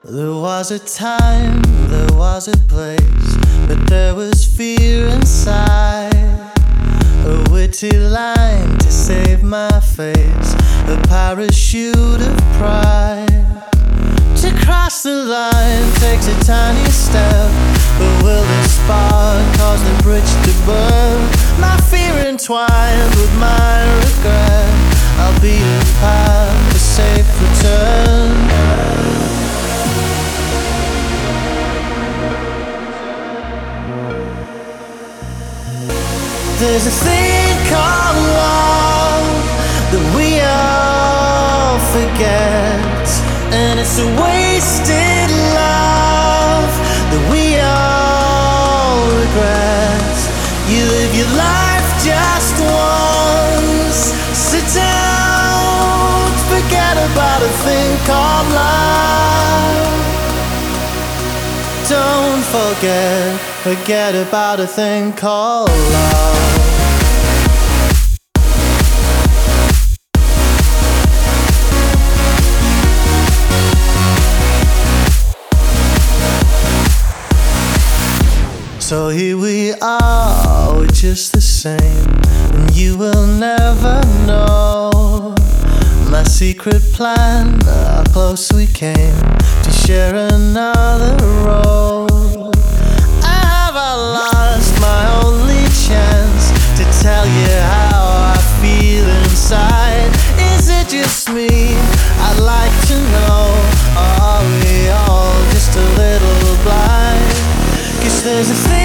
There was a time, there was a place, but there was fear inside. A witty line to save my face, a parachute of pride. To cross the line takes a tiny step, but will the spark cause the bridge to burn? My fear entwined with my regret, I'll be a path, a safe return. There's a thing called love that we all forget, and it's a wasted love that we all regret. You live your life just once, sit down, forget about a thing called love. Don't forget about a thing called love. So here we are, we're just the same, and you will never know my secret plan, how close we came to share another road. Have I lost my only chance to tell you how I feel inside? Is it just me? I'd like to know, or are we all just a little blind? 'Cause there's a thing